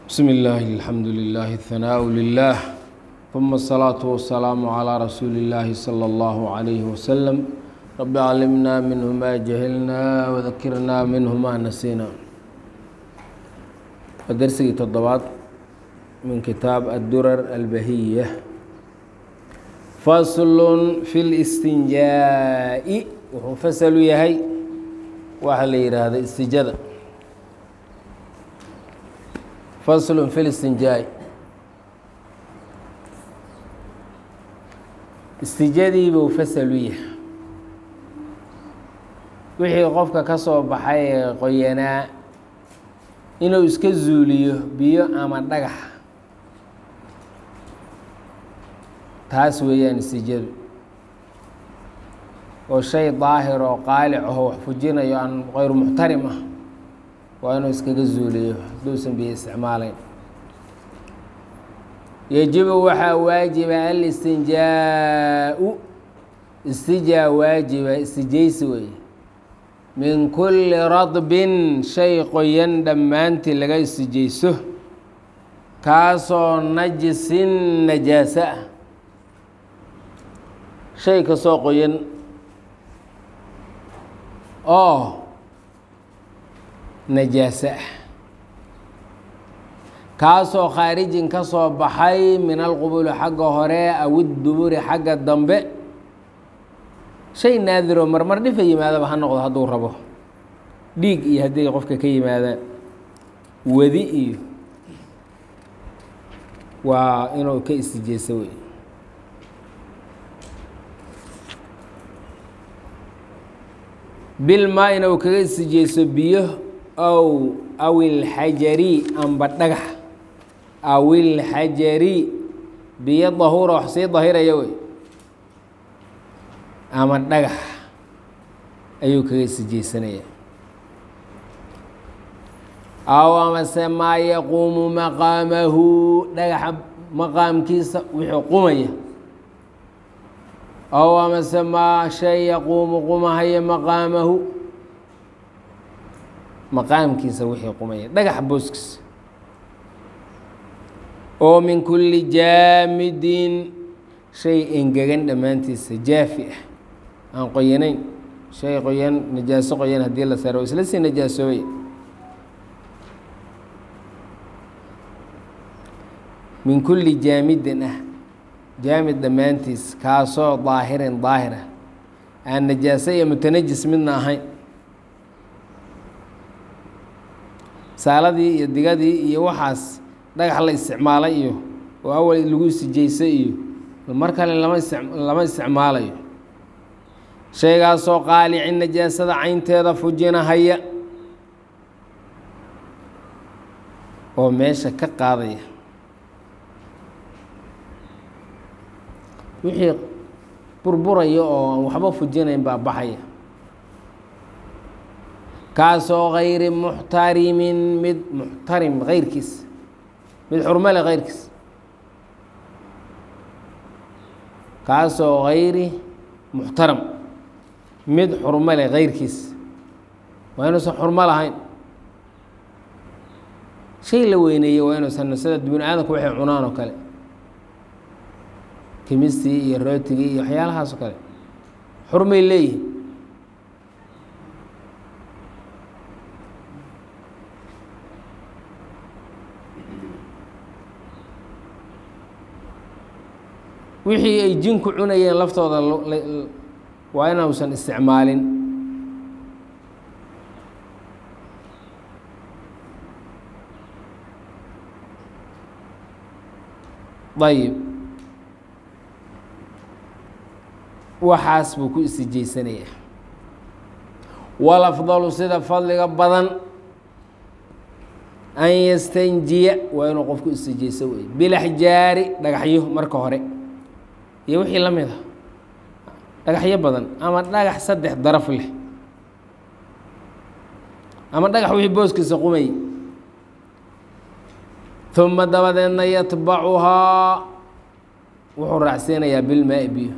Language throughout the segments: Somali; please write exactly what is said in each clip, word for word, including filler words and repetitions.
بسم الله الحمد لله الثناء لله ثم الصلاة والسلام على رسول الله صلى الله عليه وسلم رب علمنا منه ما جهلنا وذكرنا منه ما نسينا الدرس التضباط من كتاب الدرر البهية فصل في الاستنجاء وهو فصل يهي وحلير هذا استجادة فصل في الاستنجاء استجادي buu fasal u yahay wixii qofka ka soo baxay qoyanaa inuu iska zuuliyo biyo ama dhagax taas weeyaan istijadu oo shay daahir oo qaalic ah wax fujinayo aan qeyr muxtarim ah waa inuu iskaga zuuliyo duusan biyo isticmaalayn يجب وحا واجب الاستنجاء استجاء واجب استجيس وي من كل رطب شيء قيان دمانتي لغا استجيسه كاسو نجس نجاسة شيء كاسو قيان اه نجاسة kaasoo khaarijin ka soo baxay min alqubuli xagga hore aw iduburi xagga dambe shay naadiroo marmar dhifa yimaadaba ha noqdo hadduu rabo dhiig iyo haddii qofka ka yimaadaan wadi iyo waa inuu ka istijeyso wey bilmaa inuu kaga istijeyso biyo ow aw ilxajari amba dhagax aw ilxajari biyo dahuura wax sii dahiraya wey ama dhagax ayuu kaga istijeysanaya aw amase maa yaquumu maqaamahu dhagaxa maqaamkiisa wixii qumaya aw amase maa shay yaquumu qumahaya maqaamahu maqaamkiisa wixii qumaya dhagax booskiisa oo min kulli jaamidin shay engegan dhammaantiisa jaafi ah aan qoyanayn shay qoyan najaaso qoyan haddii la saro isla sii najaasoobay min kulli jaamidin ah jaamid dhammaantiis kaasoo daahirin daahir ah aan najaaso iyo mutanajis midna ahayn saaladii iyo digadii iyo waxaas dhagax la isticmaalay iyo oo awal lagu istijeysay iyo mar kale lama lama isticmaalayo shaygaasoo qaalicin najaasada caynteeda fujinahaya oo meesha ka qaadaya wixii burburaya oo aan waxba fujinayn baa baxaya kaasoo gayri muxtarimin mid muxtarim keyrkiis mid xurmo leh keyrkiis kaasoo gayri muxtaram mid xurmo leh keyrkiis waa inuusan xurmo lahayn shay la weyneeyey waa inuusan sida bini aadamku waxay cunaan oo kale kimistii iyo rootigii iyo waxyaalahaas oo kale xurmay leeyihin wixii ay jinku cunayeen laftooda waa inuusan isticmaalin ayib waxaas buu ku istijeysanaya walafdalu sida fadliga badan an yastanjiya waa inuu qofku istijeyso wey bilaxjaari dhagaxyo marka hore iyo wixii la mid a dhagaxyo badan ama dhagax saddex daraf leh ama dhagax wixii booskiisa qumay uma dabadeedna yatbacuhaa wuxuu raacsiinayaa bilmaa biyo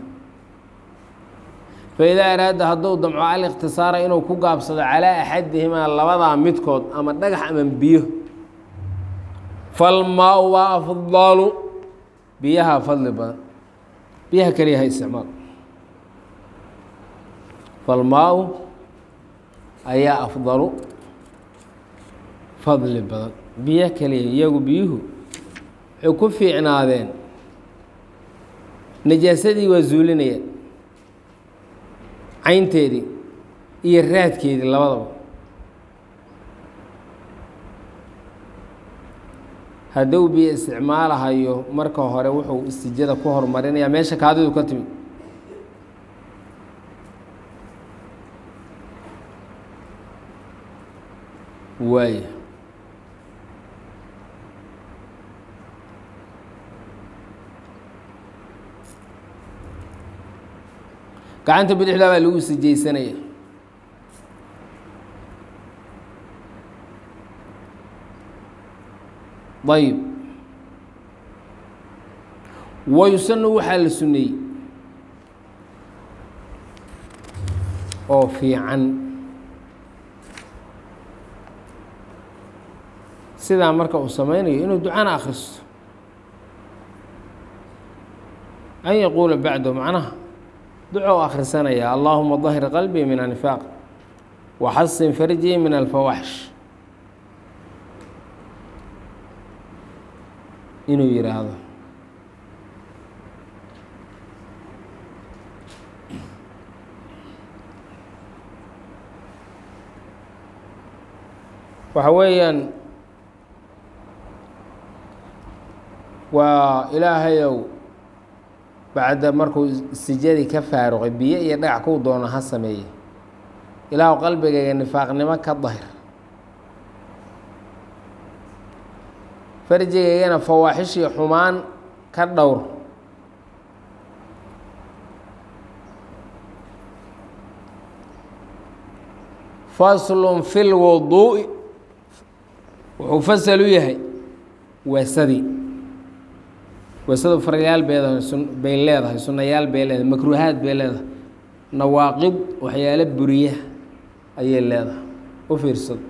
faidaa araada hadduu damco alikhtisaara inuu ku gaabsado calaa axadihimaa labadaa midkood ama dhagax ama biyo falmaa waa afdalu biyaha fadli badan biyaha keliya ha isticmaal falmaa ayaa afdalu fadli badan biyo keliya iyagu biyuhu waxay ku fiicnaadeen najaasadii waa zuulinayaan caynteedii iyo raadkeedii labadaba hadduu biyo isticmaalahayo marka hore wuxuu istijada ku horumarinayaa meesha kaadidu ka timid waaya gacanta bidixda baa lagu istijaysanaya ayb wayusanu waxaa la suneeyey oo fiican sidaa marka uu sameynayo inuu ducana akhristo an yaquula bacdo macnaha duco akhrisanaya allahuma dahir qalbii min annifaaq waxasin farjii min alfawaxish inuu yidhaahdo waxa weeyaan waa ilaahayow bacda markuu istijadii ka faaruqay biyo iyo dhagax kuu doono ha sameeye ilaahu qalbigayga nifaaqnimo ka dahir farjigaygana fawaaxishii xumaan ka dhowr faslun fi lwuduu'i wuxuu fasal u yahay weesadii weesadu faryaal beedahay bay leedahay sunayaal bay leedahay makruuhaad bay leedahay nawaaqid waxyaalo buriya ayay leedahay u fiirsado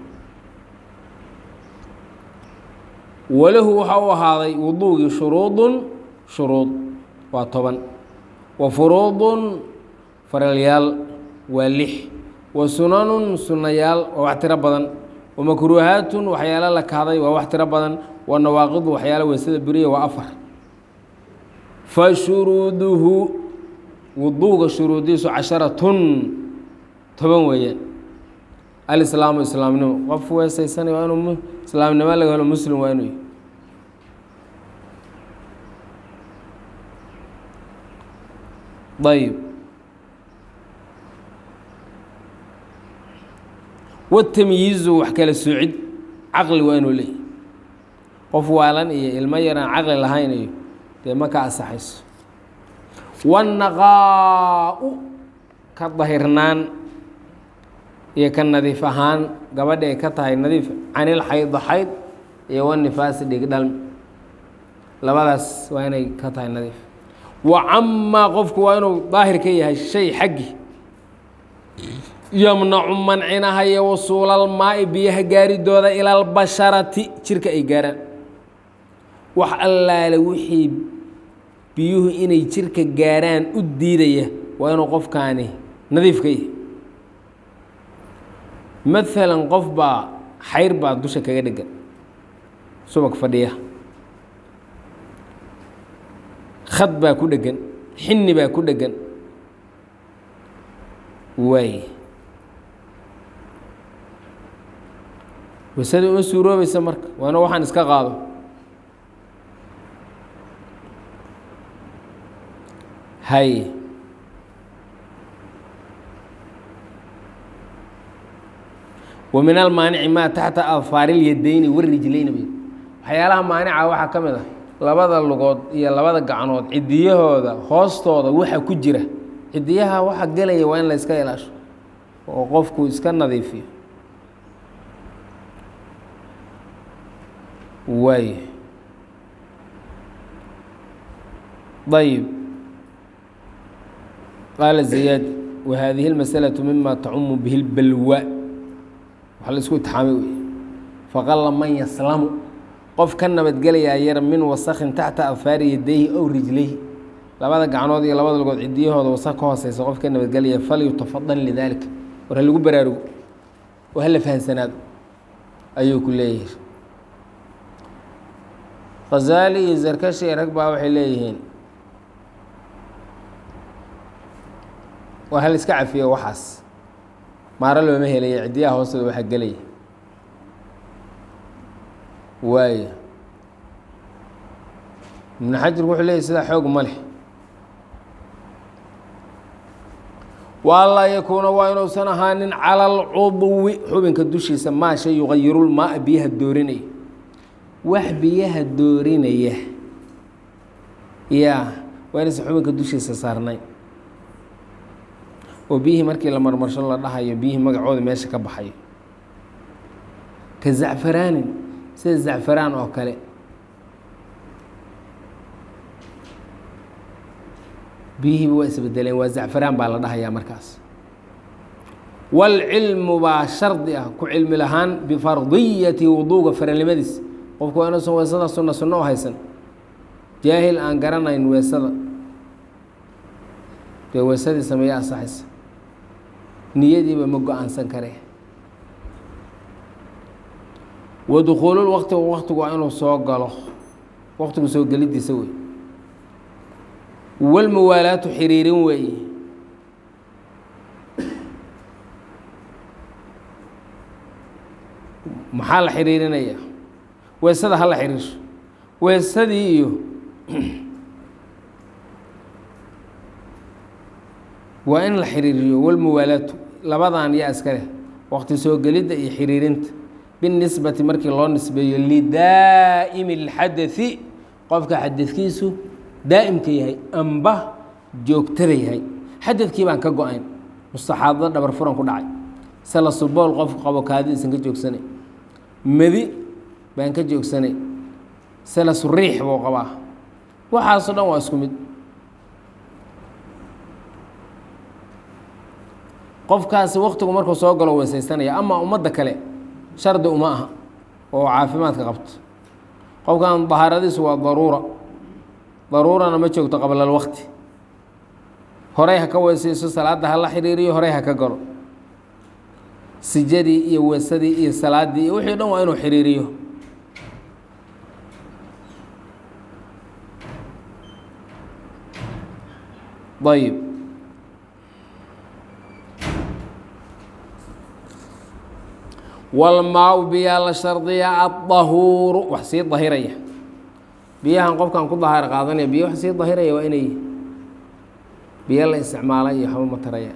walahu waxa u ahaaday wuduugii shuruudun shuruud waa toban wa furuudun faralyaal waa lix wa sunanun sunayaal waa wax tiro badan wa makruuhaatun waxyaalo la kahday waa wax tiro badan wa nawaaqidu waxyaalo weysada buriya waa afar fa shuruuduhu wuduuga shuruudiisu casharatun toban weeyaan alislaamu islaamnimo qof weesaysanay waa inuu islaamnimo laga helo muslim waa inuu ayb watamyiizu wax kala soocid caqli waa inuu leeyahy qof waalan iyo ilmo yaraan caqli lahayn iyo dee ma ka asaxayso wannaqaa-u ka dahirnaan iyo ka nadiif ahaan gabadha ay ka tahay nadiif canil xaydo xayd iyo wanifaasi dhigdhalm labadaas waa inay ka tahay nadiif wa camaa qofku waa inuu daahir ka yahay shay xaggi yamnacu mancinahaya wasuulalmaa-i biyaha gaaridooda ila albasharati jirka ay gaaraan wax allaale wixii biyuhu inay jirka gaaraan u diidaya waa inuu qofkaani nadiif ka yahay maalan qof baa xayr baa dusha kaga dhegan subag fadhiya khad baa ku dhegan xinni baa ku dhegan waay wasada uma suuroobaysa marka waana waxaan iska qaado hay wa min almaanici maa taxta adfaari lyadayni warijlayni bay waxyaalaha maanica waxaa ka mid ah labada lugood iyo labada gacnood cidiyahooda hoostooda waxa ku jira cidiyaha waxa gelaya waa in la iska ilaasho oo qofku iska nadiifiyo waay ayb qaala zayaad wahadihi اlmasalaةu mima tacumu bihi اlbalwa waxa la isku itixaamay wey faqala man yaslamu qof ka nabadgelayaa yar min wasakhin taxta afaari yadayhi ow rijlayhi labada gacnood iyo labada lugood cidiyahooda wasakh ka hooseysa qof ka nabadgelaya falyutafadal lidaalika war ha lagu baraarugo oo hala fahansanaado ayuu ku leeyahay Ghazaali iyo Zarkashi rag baa waxay leeyihiin waa hal iska cafiyo waxaas maara looma helaya cidiyaha hoostooda waxa gelaya waaye ibn xajar wuxuu leeyahy sidaa xoog ma leh waalaa yakuuna waa inuusan ahaanin cala alcudwi xubinka dushiisa maa shay yugayiru lmaaa biyaha doorinaya wax biyaha doorinaya yaa waa inaysan xubinka dushiisa saarnayn oo biyihii markii la marmarsho la dhahayo biyihii magacooda meesha ka baxayo ka zacfaraanin sida zacfaraan oo kale biyihiiba waa isbedeleen waa zacfaraan baa la dhahayaa markaas waalcilmu baa shardi ah ku cilmi lahaan bifardiyati wuduuga faranimadiis qofku waa inuusan weesada sunno sunno u haysan jaahil aan garanayn weesada dee weesadii sameeya asaxaysa niyadiiba ma go-aansan kare wadukhuulul waqtigu waqtigu waa inuu soo galo waqtigu soo gelidiisa wey walmuwaalaatu xiriirin weeye maxaa la xiriirinaya weesada ha la xiriirsho weesadii iyo waa in la xiriiriyo walmuwaalaatu labadan yaa iska leh waqti soo gelidda iyo xiriirinta binisbati markii loo nisbeeyo lidaa'imi اlxadaثi qofka xadadkiisu daa'imka yahay amba joogtada yahay xadadkii baan ka go-ayn mustaxaadada dhabar furan ku dhacay sala subool qofku qabo kaadi isan ka joogsanay medi baan ka joogsanay sala suriix buu qabaa waxaasoo dhan waa isku mid qofkaasi waqtigu markuu soo galo weesaysanaya ama ummadda kale shardi uma aha oo caafimaadka qabto qofkan dahaaradiisu waa daruura daruurana ma joogto qabla alwaqti horey ha ka weesayso salaadda ha la xiriiriyo horey ha ka galo sijadii iyo weesadii iyo salaaddii iyo wixii o dhan waa inuu xiriiriyo ayb walmaa-u biyaa la shardiya addahuuru wax sii dahiraya biyahan qofkan ku dahaar qaadanaya biyo wax sii dahiraya waa inay biyo la isticmaalay iyo waxba mataraya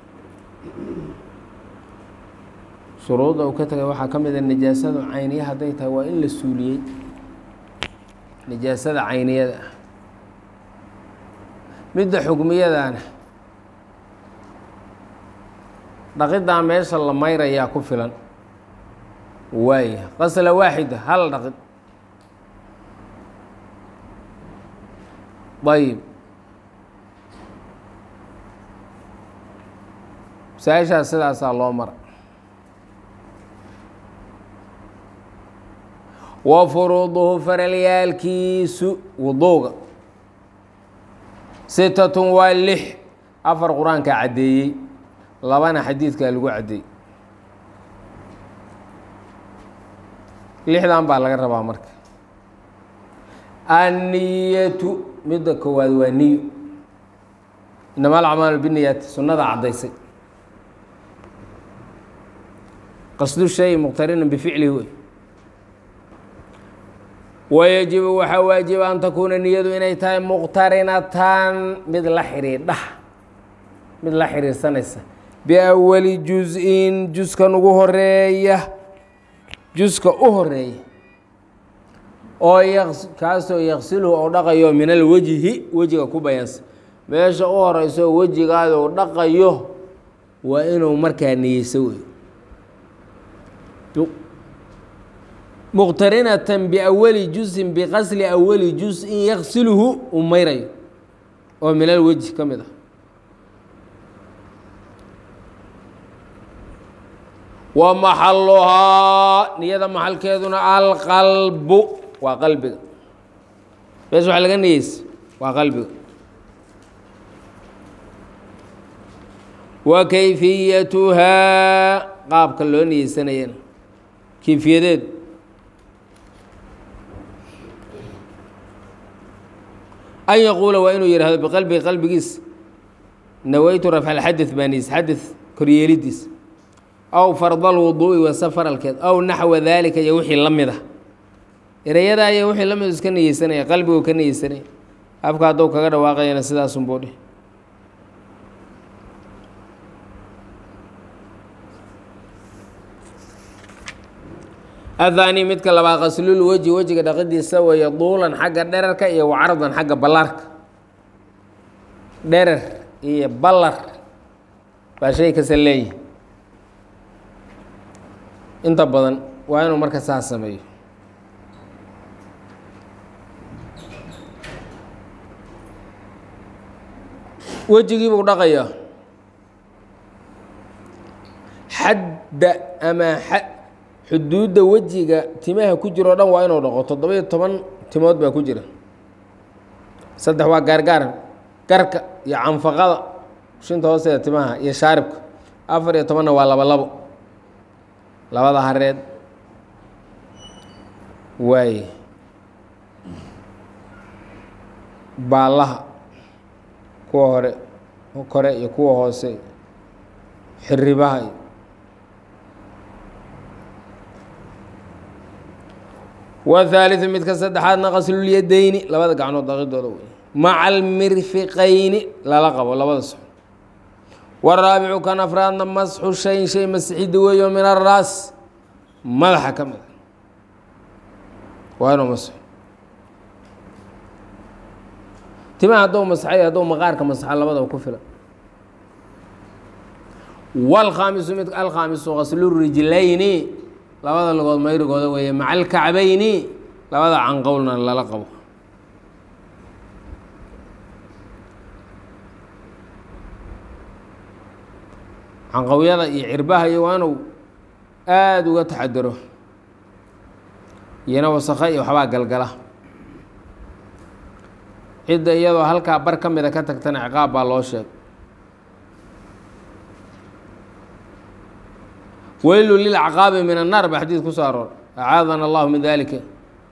shuruudda uu ka tagay waxaa ka mid a najaasada cayniya hadday tahay waa in la suuliyey najaasada cayniyada ah midda xugmiyadaana dhaqiddaa meesha la mayrayaa ku filan waaya qasla waaxida hal dhaqid ayb masaa-ishaas sidaasaa loo mara wa furuuduhu faralyaalkiisu wuduuga sitatun waa lix afar qur-aanka caddeeyey labana xadiidkaa lagu caddeeyey lixdan baa laga rabaa marka anniyatu midda koowaad waa niyo inama alacmaalu biniyaati sunnada caddaysay qasdu shay muqtarinan bificlihi wey wayajibu waxaa waajiba an takuuna niyadu inay tahay muqtarinatan mid la xidhiidha mid la xidhiidhsanaysa biawali juz-in juskan ugu horeeya juska u horeeya oo kaasoo yaqsiluhu oo dhaqayo min alwejhi wejiga ku bayansa meesha u horeyso wejigaada u dhaqayo waa inuu markaa niyeyso wey muqtarinatan biawali juzin biqasli awali juz-in yaqsiluhu uu mayrayo oo min alwejhi ka mid ah wa maxaluhaa niyada maxalkeeduna alqalbu waa qalbiga meesha waxa laga niyeysa waa qalbiga wa kayfiyatuhaa qaabka loo niyeysanayana kayfiyadeed an yaquula waa inuu yidhaahdo biqalbihi qalbigiis nawaytu rafca alxadid baa niyeysa xadid koryeelidiis aw farda alwuduu'i wase faralkeed aw naxwa daalika iyo wixii la mid ah erayadaa iyo wixii la mid iska niyeysanaya qalbiguu ka niyeysanaya afka hadduu kaga dhawaaqayana sidaasunbuu dhih ahaani midka labaad qaslul weji wejiga dhaqidiisa weeye duulan xagga dherarka iyo wacardan xagga ballaarka dherar iyo ballar baa shay kasa leeyihi inta badan waa inuu marka saas sameeyo wejigii buu dhaqayaa xadda ama xuduudda wejiga timaha ku jiro o dhan waa inuu dhaqo toddoba-iyo toban timood baa ku jira saddex waa gaargaar garka iyo canfaqada shinta hoosteeda timaha iyo shaaribka afar iyo tobanna waa labo labo labada hareed waaye baallaha kuwa hore kore iyo kuwa hoose xiribaha whaaliثu midka saddexaadna qaslulyadayni labada gacnood dhaqidooda wey maca almirfiqayni lala qabo labada sox waraabicu kan afraadna masxu shayin shay masixidda weeyo min araas madaxa ka mida waa inuu masxo timaha hadduu masxay hadduu maqaarka masxa labadaba ku filan wاlkhaamisu mid alkhaamisu qaslurijlayni labada lugood mayrigooda weeye maca alkacbayni labada canqowlna lala qabo canqowyada iyo cirbaha iyo waa inuu aada uga taxadaro iyana wasakho iyo waxbaa galgala cidda iyadoo halkaa bar ka mida ka tagtana ciqaab baa loo sheegay weylu lilcaqaabi min annaar baa xadiid ku soo aroor acaadana allahu min dalika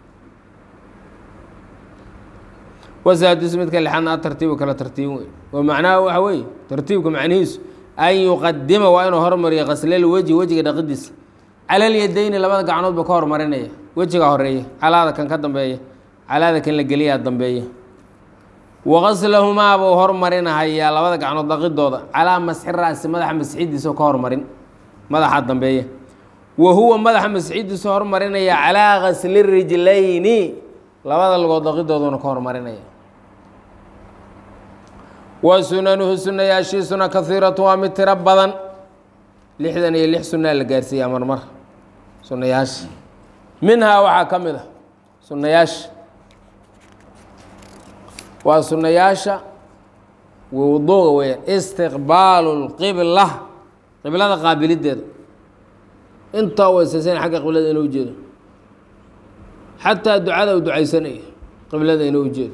wasaadis midka lixaadna a tartiibu kala tartiibin wey oo macnaha waxa weeye tartiibka macnihiisu an yuqadima waa inuu hormariyo qaslal weji wejiga dhaqidiisa cala alyadayni labada gacnood ba ka hormarinaya wejiga horeeya calaada kan ka dambeeya calaada kan la geliyaa dambeeya waqaslahumaa buu hormarinahayaa labada gacnood dhaqidooda calaa masxi raasi madaxa masxidiisa ka hormarin madaxa dambeeya wa huwa madaxa masxidiisa hormarinaya calaa gasli rijlayni labada lugood dhaqidooduna ka hormarinaya wa sunanuhu sunayaashiisuna kahiiratu waa mid tiro badan lixdan iyo lix sunaa la gaarsiiyaa marmar sunayaasha minhaa waxaa ka mid a sunayaasha waa sunayaasha wuduuga weeyaan istiqbaalu lqibla qiblada qaabilideeda intaa weysaysan xagga qiblada inuu ujeedo xataa ducada u ducaysanayo qiblada inuu ujeedo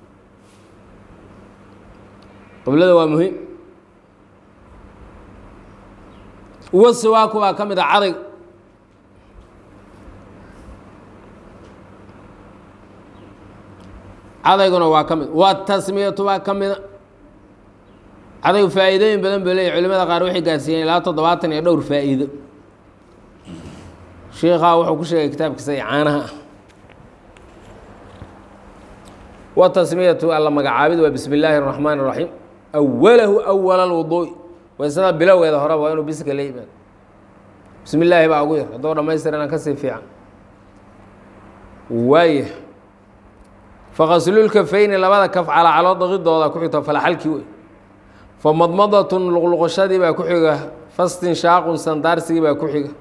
qiblada waa muhiim wasiwaaku baa ka mid a cadayg cadayguna waa ka mid watasmiyatu baa ka mida cadaygu faa'iidooyin badan buu leeyahy culimada qaar waxay gaarsiiyeen ilaa toddobaatan iyo dhowr faa'iido sheikhaa wuxuu ku sheegay kitaabkiisa caanaha ah watasmiyatu alla magacaabid waa bismi illaahi الraxmaan الraxiim awalahu awala اlwuduu'i waysada bilowgeeda horeba waa inuu biska la yimaado bismi illaahi baa ugu yar haddoo dhammaystirana kasii fiican waaya faqaslulkafayni labada kaf calacalo daqidooda ku xigto falaxalkii wey famadmadatun luqluqashadii baa ku xiga fastinshaaqun sandaarsigii baa ku xiga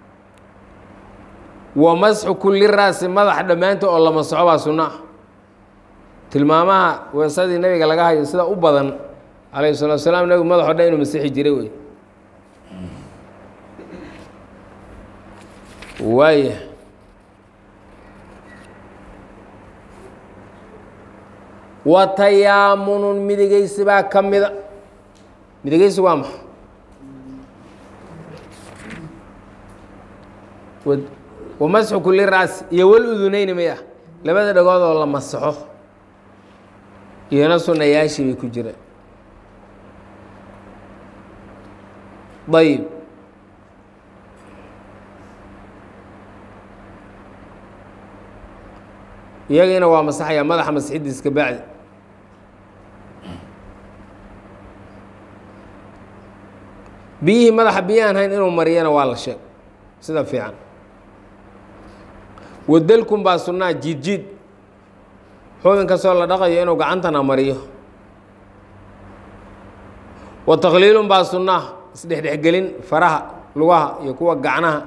wa masxu kulli raasi madax dhammaanta oo la masxo baa sunno ah tilmaamaha weesadii nebiga laga hayo sida u badan calayhi salatu wasalaam nebigu madaxo dhan inuu masixi jiray wey waaya watayaamunun midigaysi baa ka mida midigaysi waa maxa wamasxu kuli ra's iyo wal udunayni maya labada dhagood oo la masaxo iyona sunayaashii bay ku jira ayb iyagiina waa masaxaya madaxa masxidiis ka bacdi biyihii madaxa biyo aan hayn inuu mariyana waa la sheeg sida fiican wadalkun baa sunnaa jiid jiid xubin kastoo la dhaqayo inuu gacantana mariyo wa takliilun baa sunnaa isdhexdhexgelin faraha lugaha iyo kuwa gacnaha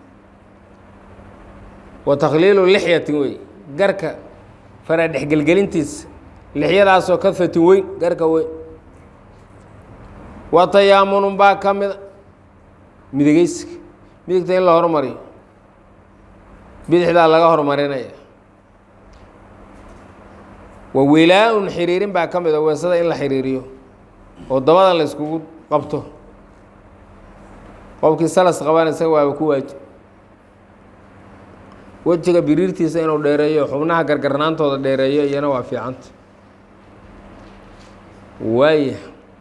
wa takhliilu lixyatin wey garka fara dhexgelgelintiisa lixyadaasoo ka fatin weyn garka weyn wa tayaamunun baa ka mida midigeysiga midigta in la hormariyo bidixdaa laga hormarinaya wa wilaa-un xiriirin baa ka mida weesada in la xiriiriyo oo dabadan la iskugu qabto qofkii salas qabaan isaga waaba ku waajib wejiga biriirtiisa inuu dheereeyo xubnaha gargarnaantooda dheereeyo iyana waa fiicanta waaya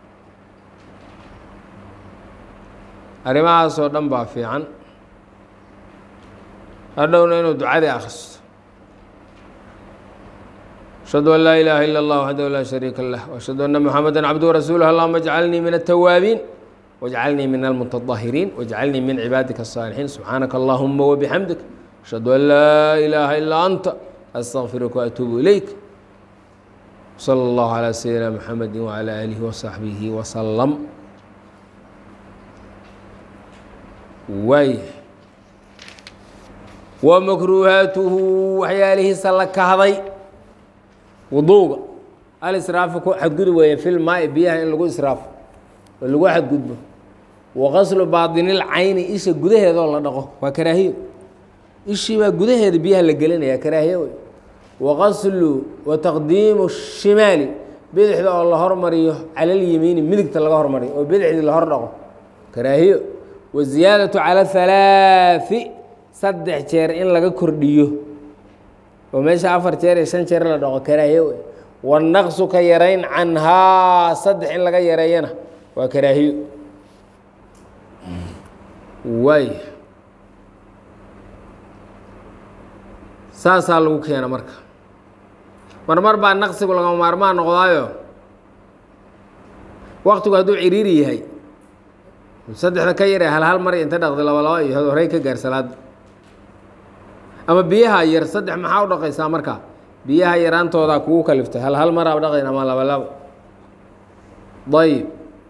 arrimahaasoo dhan baa fiican hadhowna inuu ducadii akhristo ashhadu an laa ilaaha ila اllah waxdahu laa shariika lah وashhadu anna muxamada cabduhu rasuuluh allahuma اjcalnii min الtawaabiin wاjcalnii min almuتaطahiriin wاjcalnii min cibaadika الصاalixiin subxaanaka allahuma wabixamdik ashhadu an laa ilaaha ilaa anta astaqfiruka waatuubu ilayk salى اllahu calى sayidina mxamedi wعalى aalihi wasaxbihi wasalam waay wa makruuhaatuhu waxyaalihiisa la kahday wuduuga alisraafu ku xadgudub weeye fil maai biyaha in lagu israafo oo lagu xadgudbo wa qaslu baadinil cayni isha gudaheedoo la dhaqo waa karaahiyo ishii baa gudaheeda biyaha la gelinaya karaahiye wey wa qaslu wa taqdiimu shimaali bidixda oo la hormariyo cala alyamiini midigta laga hormariyo oo bidixdii la hor dhaqo karaahiyo wa ziyaadatu cala halaaثi saddex jeer in laga kordhiyo oo meesha afar jeer iyo shan jeer la dhaqo karaahiye wey wanaqsu ka yarayn canhaa saddex in laga yareeyana waa karaahiyo waay saasaa lagu keena marka marmar baa naqsigu lagama maarmaan noqdaayo waktigu hadduu ciriiri yahay saddexda ka yare hal hal mar inta dhaqdi laba laba iyo horey ka gaar salaada ama biyaha yar saddex maxaa u dhaqaysaa marka biyaha yaraantoodaa kugu kaliftay hal hal maraab dhaqayn ama laba labo ayb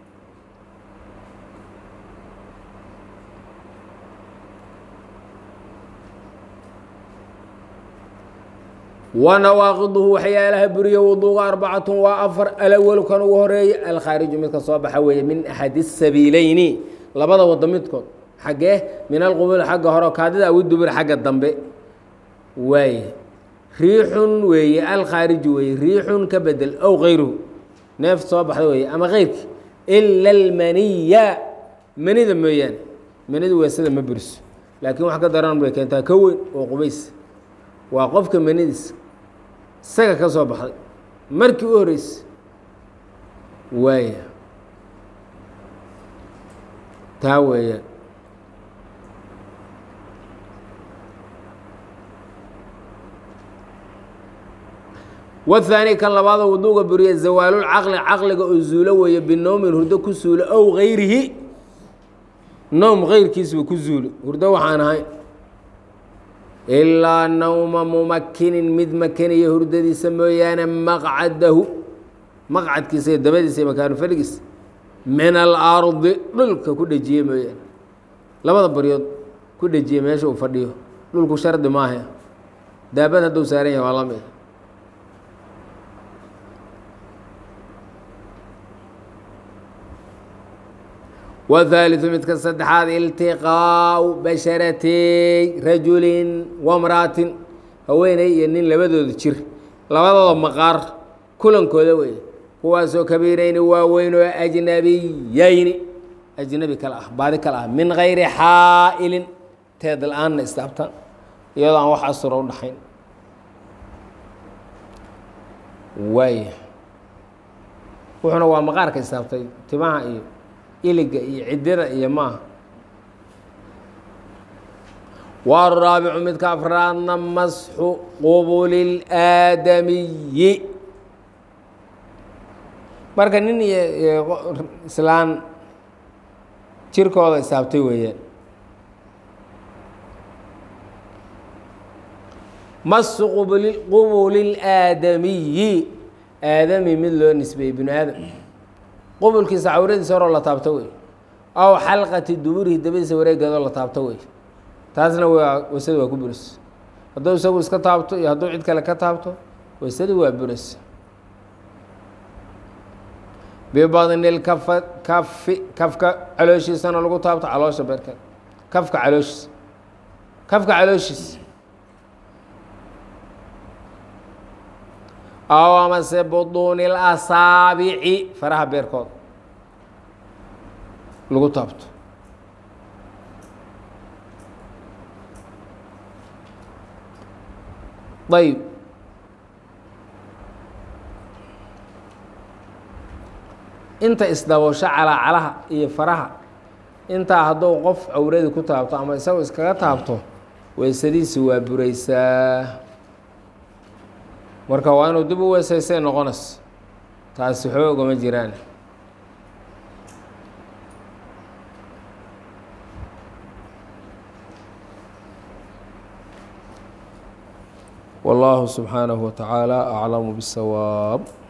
wanawaaqiduhu waxyaalaha buriya wuduuga arbacatun waa afar alawalu kan ugu horeeya alkhaariju midka soo baxa weeye min axadi sabiileyni labada wado midkood xaggee min alqubul xagga hore kaadida awidubur xagga dambe waaye riixun weeye alkhaariju weeye riixun ka bedel ow kayruhu neef soo baxda weeye ama keyrki ila almaniya manida mooyaane manidu weesada ma buriso laakiin wax ka daran bay keentaa ka weyn oo qubays waa qofka manidiis isaga ka soo baxday markii u horeysa waaya taa weeyaan wahaani kan labaadoo wuduuga buriya zawaalulcaqli caqliga oo zuulo weeye binowmin hurdo ku suulo ow gayrihi nowm keyrkiisba ku zuulo hurdo waxaan ahayn ilaa nawma mumakinin mid makanaya hurdadiisa mooyaane maqcadahu maqcadkiisa iyo dabadiisa iyo makaanu fadhigiisa min alardi dhulka ku dhejiye mooyaane labada baryood ku dhejiye meesha uu fadhiyo dhulku shardi maaha daabad hadduu saaran yahay waa la mid whaaliثu midka saddexaad iltiqaau basharatey rajulin wamraatin haweeney iyo nin labadooda jir labadooda maqaar kulankooda wey kuwaasoo kabiirayni waaweyn oo ajnabiyayni ajnabi kale ah baadi kale ah min gayri xaa'ilin teed la-aanna istaabtaan iyadoo aan wax asuro u dhaxayn waaya wuxuuna waa maqaarka istaabtay timaha iyo iliga iyo ciddada iyo maaha والرaaبع midka afraadna masxu qubuli الaadamiyi marka nin iyo islaan jirkooda isaabtay weeyaan masxu qubuli الaadamiyi aadami mid loo nisbeeyey binu aadam qubulkiisa cawradiisa horoo la taabto wey aw xalqati duburihi dabadiisa wareegeedoo la taabto wey taasna waa waysada waa ku buris hadduu isagu iska taabto iyo hadduu cid kale ka taabto waysadii waa buris bibadni اlkafa kafi kafka calooshiisana lagu taabto caloosha beerkeed kafka calooshiis kafka calooshiis aw amase buduuni اlasaabici faraha beerkood lagu taabto ayb inta isdaboosho calaacalaha iyo faraha intaa hadduu qof cawradi ku taabto ama isagoo iskaga taabto weysadiisi waa buraysaa marka waa inuu dib u weysaystay noqonays taasi waxba ogama jiraan والله سبحانه وتعالى أعلم بالصواب.